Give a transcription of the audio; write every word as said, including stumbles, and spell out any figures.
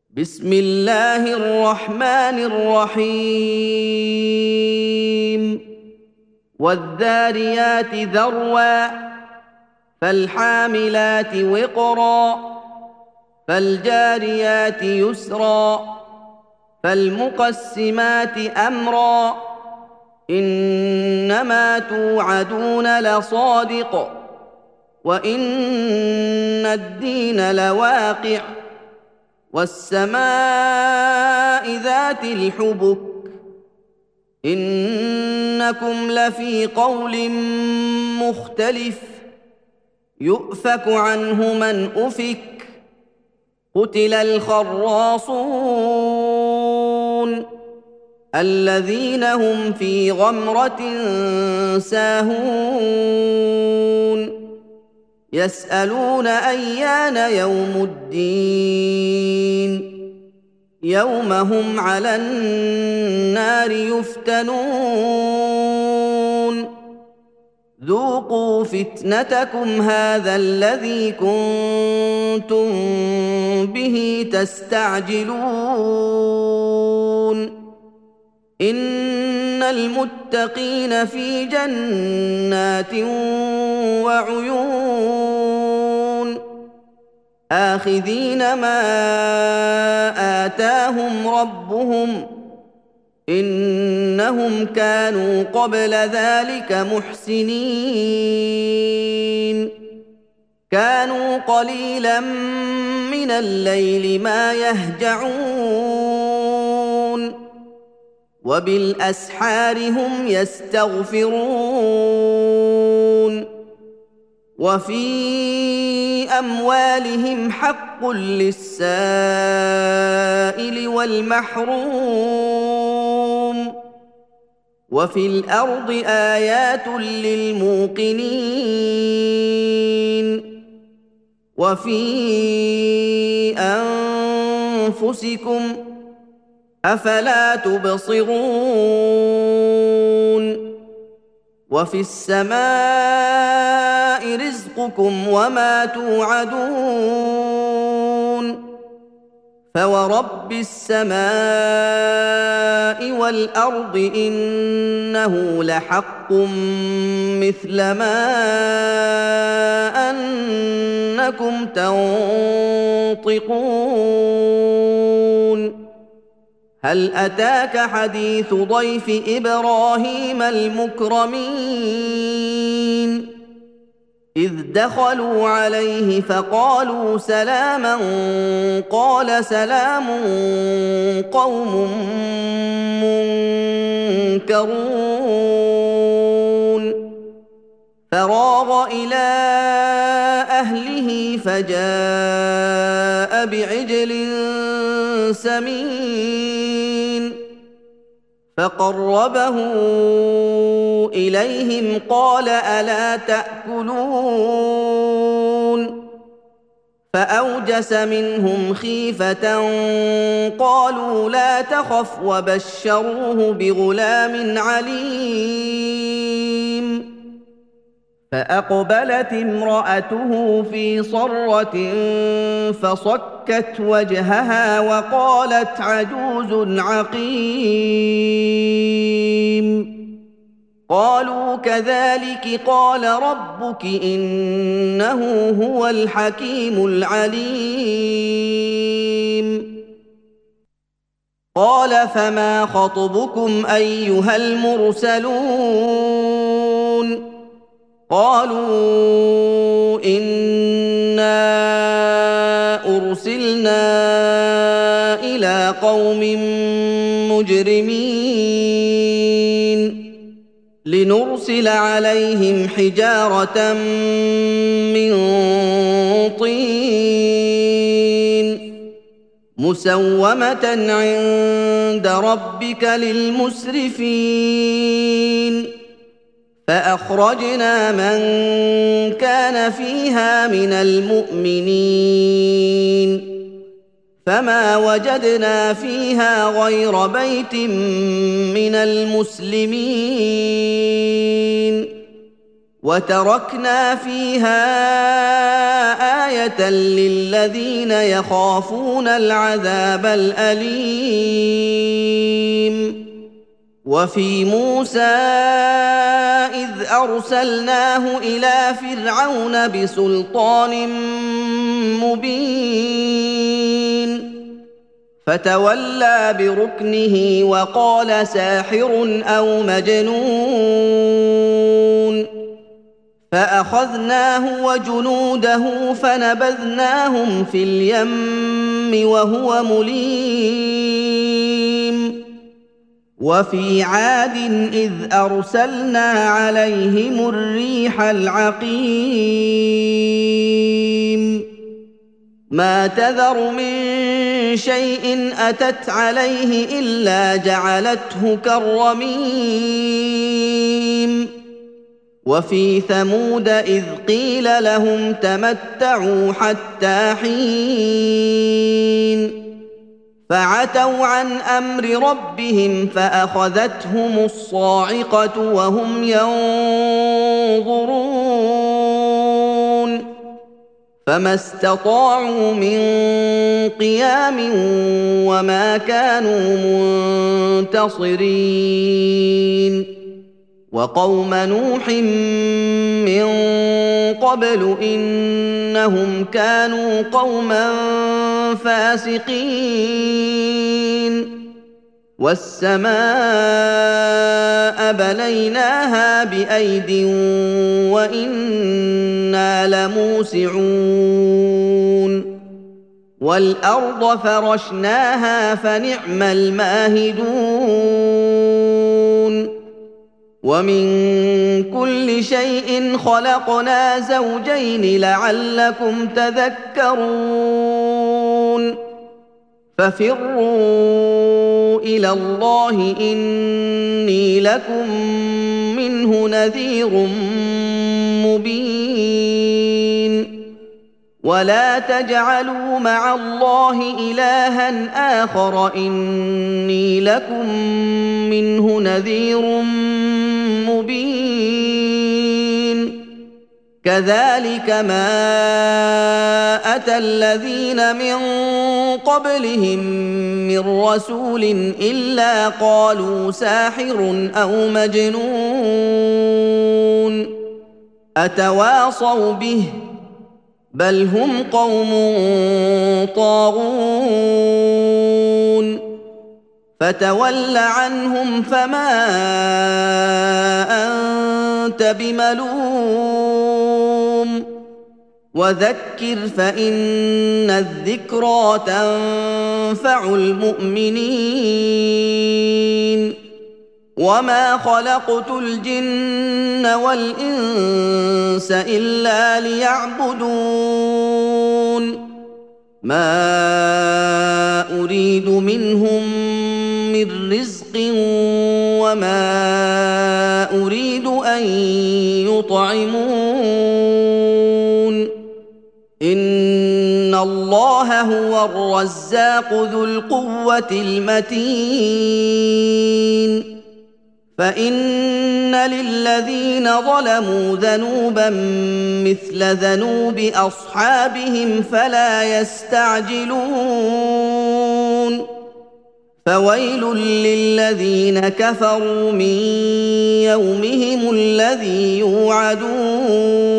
بسم الله الرحمن الرحيم والذاريات ذروا فالحاملات وقرا فالجاريات يسرا فالمقسمات أمرا إنما توعدون لصادق وإن الدين لواقع والسماء ذات الحبك إنكم لفي قول مختلف يؤفك عنه من أفك قتل الخراصون الذين هم في غمرة ساهون يسألون أيان يوم الدين يوم هم على النار يفتنون ذوقوا فتنتكم هذا الذي كنتم به تستعجلون إن المتقين في جنات وعيون آخذين ما آتاهم ربهم إنهم كانوا قبل ذلك محسنين كانوا قليلا من الليل ما يهجعون وبالأسحار هم يستغفرون وفي أموالهم حق للسائل والمحروم وفي الأرض آيات للموقنين وفي أنفسكم أفلا تبصرون وفي السماء رزقكم وما توعدون فورب السماء والأرض إنه لحق مثل ما أنكم تنطقون هل أتاك حديث ضيف إبراهيم المكرمين إذ دخلوا عليه فقالوا سلاما قال سلام قوم منكرون فراغ إلى أهله فجاء بعجل سمين فقربه إليهم قال ألا تأكلون فأوجس منهم خيفة قالوا لا تخف وبشروه بغلام عليم فأقبلت امرأته في صرة فصكت وجهها وقالت عجوز عقيم قالوا كذلك قال ربك إنه هو الحكيم العليم قال فما خطبكم أيها المرسلون قالوا إنا أرسلنا إلى قوم مجرمين لنرسل عليهم حجارة من طين مسومة عند ربك للمسرفين فأخرجنا من كان فيها من المؤمنين فما وجدنا فيها غير بيت من المسلمين وتركنا فيها آية للذين يخافون العذاب الأليم. وفي موسى إذ أرسلناه إلى فرعون بسلطان مبين فتولى بركنه وقال ساحر أو مجنون، فأخذناه وجنوده فنبذناهم في اليم وهو مليم. وفي عاد إذ أرسلنا عليهم الريح العقيم، ما تذر من شيء أتت عليه إلا جعلته كالرميم. وفي ثمود إذ قيل لهم تمتعوا حتى حين، فعتوا عن أمر ربهم فأخذتهم الصاعقة وهم ينظرون، فما استطاعوا من قيام وما كانوا منتصرين. وقوم نوح من قبل إنهم كانوا قوما فاسقين. والسماء بنيناها بأيد وإنا لموسعون، والأرض فرشناها فنعم الماهدون. ومن كل شيء خلقنا زوجين لعلكم تذكرون. ففروا إلى الله إني لكم منه نذير مبين. ولا تجعلوا مع الله إلها آخر إني لكم منه نذير مبين. كذلك ما أتى الذين من قبلهم من رسول إلا قالوا ساحر أو مجنون، أتواصوا به بل هم قوم طاغون. فتول عنهم فما أنت بملوم، وذكر فإن الذكرى تنفع المؤمنين. وما خلقت الجن والإنس إلا ليعبدون، ما أريد منهم من رزق وما أريد أن يطعمون، إن الله هو الرزاق ذو القوة المتين. فإن للذين ظلموا ذنوبا مثل ذنوب أصحابهم فلا يستعجلون. فويل للذين كفروا من يومهم الذي يوعدون.